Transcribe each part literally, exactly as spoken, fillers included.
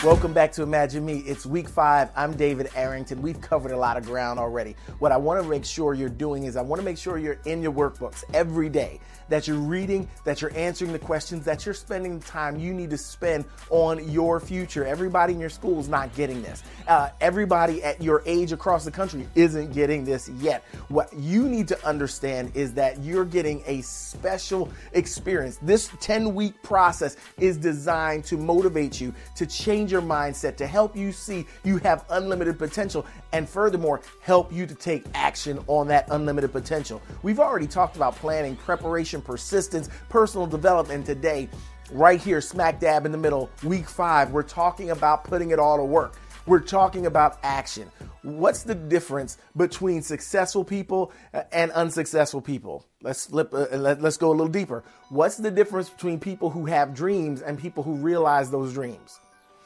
Welcome back to Imagine Me. It's week five. I'm David Arrington. We've covered a lot of ground already. What I want to make sure you're doing is I want to make sure you're in your workbooks every day, that you're reading, that you're answering the questions, that you're spending the time you need to spend on your future. Everybody in your school is not getting this. Uh, everybody at your age across the country isn't getting this yet. What you need to understand is that you're getting a special experience. This ten-week process is designed to motivate you, to change your mindset, to help you see you have unlimited potential, and furthermore, help you to take action on that unlimited potential. We've already talked about planning, preparation, persistence, personal development. Today, right here, smack dab in the middle, week five, we're talking about putting it all to work. We're talking about action. What's the difference between successful people and unsuccessful people? Let's flip. Uh, let, let's go a little deeper. What's the difference between people who have dreams and people who realize those dreams?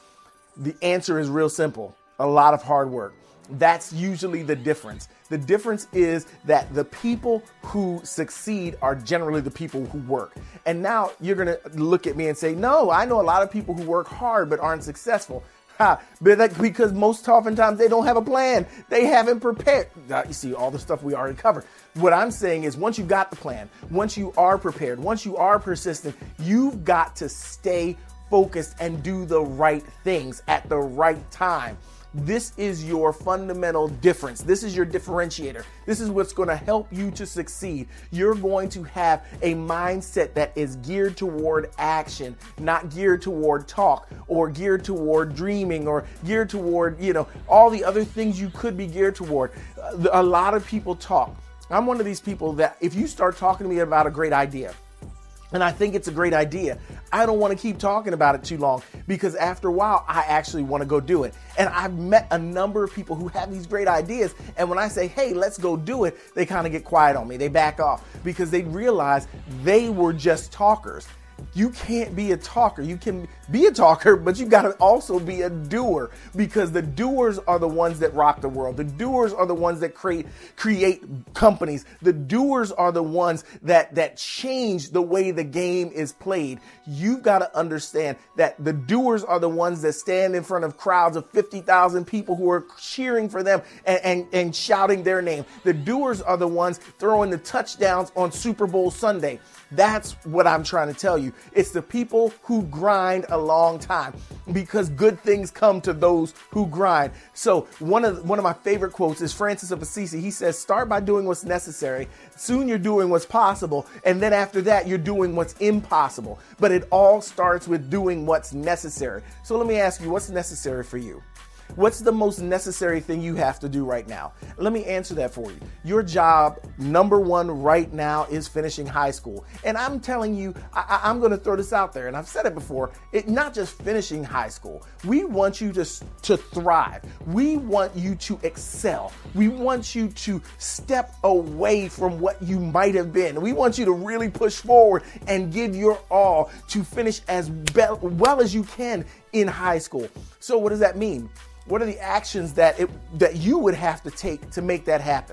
The answer is real simple. A lot of hard work. That's usually the difference. The difference is that the people who succeed are generally the people who work. And now you're going to look at me and say, no, I know a lot of people who work hard but aren't successful. Ha, but that, because most oftentimes they don't have a plan. They haven't prepared. Now, you see all the stuff we already covered. What I'm saying is once you got the plan, once you are prepared, once you are persistent, you've got to stay focused and do the right things at the right time. This is your fundamental difference. This is your differentiator. This is what's going to help you to succeed. You're going to have a mindset that is geared toward action, not geared toward talk or geared toward dreaming or geared toward, you know, all the other things you could be geared toward. A lot of people talk. I'm one of these people that if you start talking to me about a great idea, and I think it's a great idea, I don't want to keep talking about it too long because after a while, I actually want to go do it. And I've met a number of people who have these great ideas. And when I say, hey, let's go do it, they kind of get quiet on me. They back off because they realize they were just talkers. You can't be a talker. You can be a talker, but you got to also be a doer because the doers are the ones that rock the world. The doers are the ones that create create companies. The doers are the ones that that change the way the game is played. You've got to understand that the doers are the ones that stand in front of crowds of fifty thousand people who are cheering for them and, and, and shouting their name. The doers are the ones throwing the touchdowns on Super Bowl Sunday. That's what I'm trying to tell you. It's the people who grind a long time because good things come to those who grind. So one of one of my favorite quotes is Francis of Assisi. He says, start by doing what's necessary. Soon you're doing what's possible. And then after that, you're doing what's impossible. But it all starts with doing what's necessary. So let me ask you, what's necessary for you? What's the most necessary thing you have to do right now? Let me answer that for you. Your job, number one right now, is finishing high school. And I'm telling you, I, I'm going to throw this out there, and I've said it before, it not just finishing high school. We want you to, to thrive. We want you to excel. We want you to step away from what you might have been. We want you to really push forward and give your all to finish as be- well as you can in high school. So what does that mean? What are the actions that it, that you would have to take to make that happen?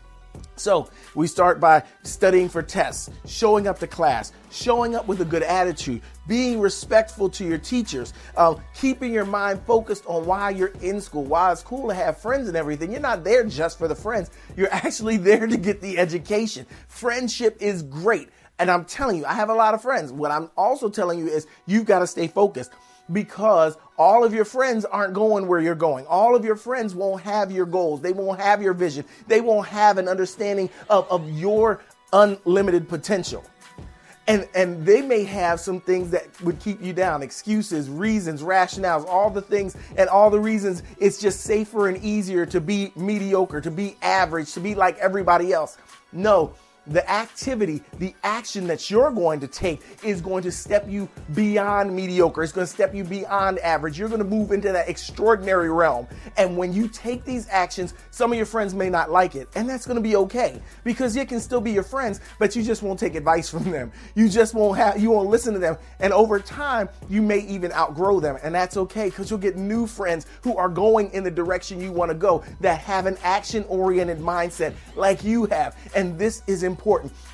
So we start by studying for tests, showing up to class, showing up with a good attitude, being respectful to your teachers, uh, keeping your mind focused on why you're in school. While it's cool to have friends and everything, you're not there just for the friends. You're actually there to get the education. Friendship is great. And I'm telling you, I have a lot of friends. What I'm also telling you is you've got to stay focused because all of your friends aren't going where you're going. All of your friends won't have your goals. They won't have your vision. They won't have an understanding of, of your unlimited potential. And, and they may have some things that would keep you down, excuses, reasons, rationales, all the things and all the reasons it's just safer and easier to be mediocre, to be average, to be like everybody else. No. The activity, the action that you're going to take is going to step you beyond mediocre. It's going to step you beyond average. You're going to move into that extraordinary realm. And when you take these actions, some of your friends may not like it. And that's going to be okay because you can still be your friends, but you just won't take advice from them. You just won't have, you won't listen to them. And over time, you may even outgrow them. And that's okay because you'll get new friends who are going in the direction you want to go that have an action-oriented mindset like you have. And this is important.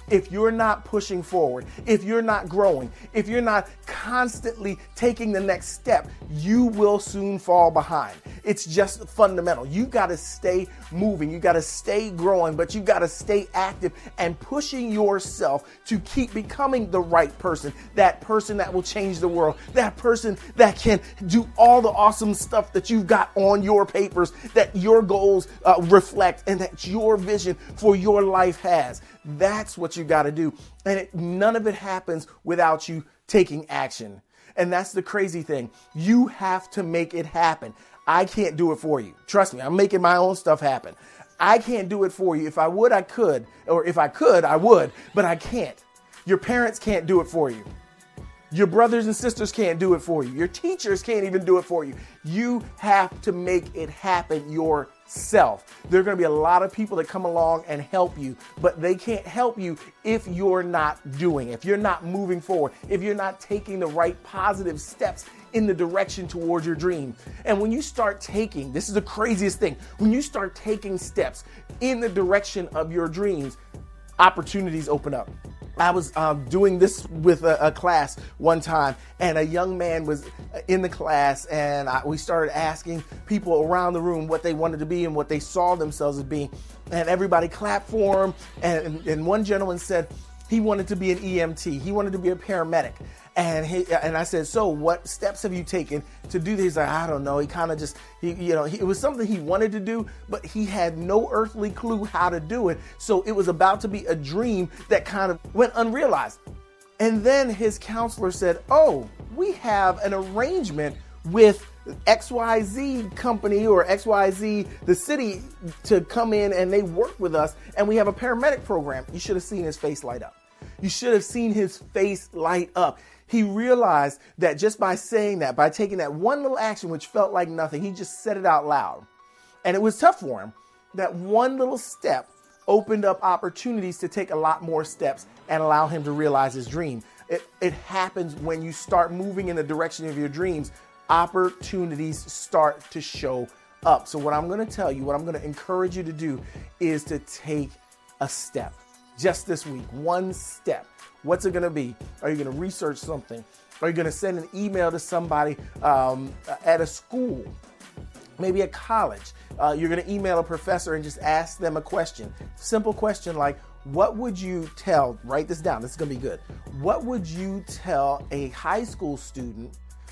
If you're not pushing forward, if you're not growing, if you're not constantly taking the next step, you will soon fall behind. It's just fundamental. You got to stay moving. You got to stay growing, but you got to stay active and pushing yourself to keep becoming the right person, that person that will change the world, that person that can do all the awesome stuff that you've got on your papers, that your goals uh, reflect, and that your vision for your life has. That's what you got to do. And it, none of it happens without you taking action. And that's the crazy thing. You have to make it happen. I can't do it for you. Trust me, I'm making my own stuff happen. I can't do it for you. If I would, I could. Or if I could, I would. But I can't. Your parents can't do it for you. Your brothers and sisters can't do it for you. Your teachers can't even do it for you. You have to make it happen yourself. There are going to be a lot of people that come along and help you, but they can't help you if you're not doing, if you're not moving forward, if you're not taking the right positive steps in the direction towards your dream. And when you start taking, this is the craziest thing, when you start taking steps in the direction of your dreams, opportunities open up. I was um, doing this with a, a class one time, and a young man was in the class, and I, we started asking people around the room what they wanted to be and what they saw themselves as being, and everybody clapped for him, and, and one gentleman said he wanted to be an E M T. He wanted to be a paramedic. And he, and I said, so what steps have you taken to do this? He's like, I don't know. He kind of just, he, you know, he, it was something he wanted to do, but he had no earthly clue how to do it. So it was about to be a dream that kind of went unrealized. And then his counselor said, oh, we have an arrangement with X Y Z company or X Y Z, the city, to come in and they work with us. And we have a paramedic program. You should have seen his face light up. You should have seen his face light up. He realized that just by saying that, by taking that one little action, which felt like nothing, he just said it out loud. And it was tough for him. That one little step opened up opportunities to take a lot more steps and allow him to realize his dream. It, it happens when you start moving in the direction of your dreams. Opportunities start to show up. So what I'm going to tell you, what I'm going to encourage you to do is to take a step. Just this week, one step. What's it going to be? Are you going to research something? Are you going to send an email to somebody um, at a school? Maybe at college. Uh, you're going to email a professor and just ask them a question. Simple question like, what would you tell, write this down, this is going to be good. What would you tell a high school student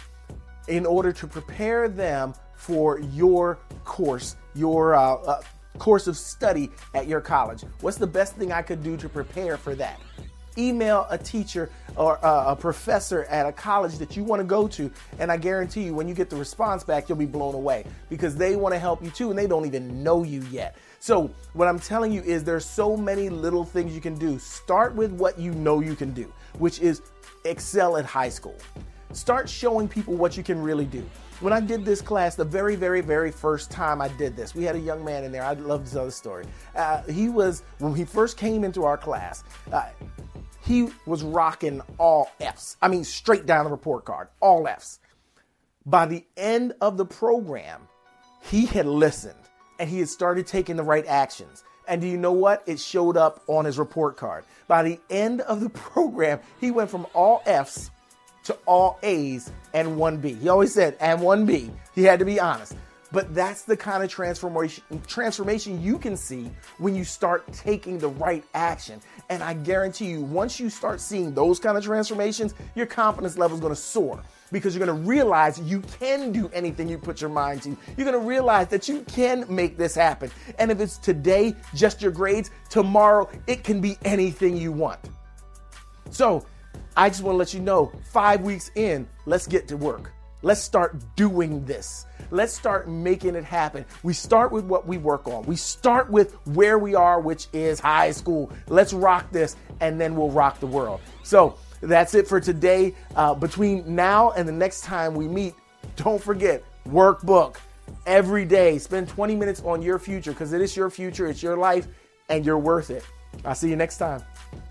in order to prepare them for your course, your uh, uh, course of study at your college? What's the best thing I could do to prepare for that? Email a teacher or uh, a professor at a college that you want to go to, and I guarantee you when you get the response back, you'll be blown away because they want to help you too, and they don't even know you yet. So what I'm telling you is there's so many little things you can do. Start with what you know you can do, which is excel at high school. Start showing people what you can really do. When I did this class, the very, very, very first time I did this, we had a young man in there. I love this other story. Uh, he was, when he first came into our class, uh, he was rocking all F's. I mean, straight down the report card, all F's. By the end of the program, he had listened and he had started taking the right actions. And do you know what? It showed up on his report card. By the end of the program, he went from all F's to all A's and one B. He always said, and one B. He had to be honest. But that's the kind of transformation transformation you can see when you start taking the right action. And I guarantee you, once you start seeing those kind of transformations, your confidence level is going to soar because you're going to realize you can do anything you put your mind to. You're going to realize that you can make this happen. And if it's today, just your grades, tomorrow, it can be anything you want. So I just want to let you know, five weeks in, let's get to work. Let's start doing this. Let's start making it happen. We start with what we work on. We start with where we are, which is high school. Let's rock this, and then we'll rock the world. So that's it for today. Uh, between now and the next time we meet, don't forget, workbook. Every day, spend twenty minutes on your future because it is your future, it's your life, and you're worth it. I'll see you next time.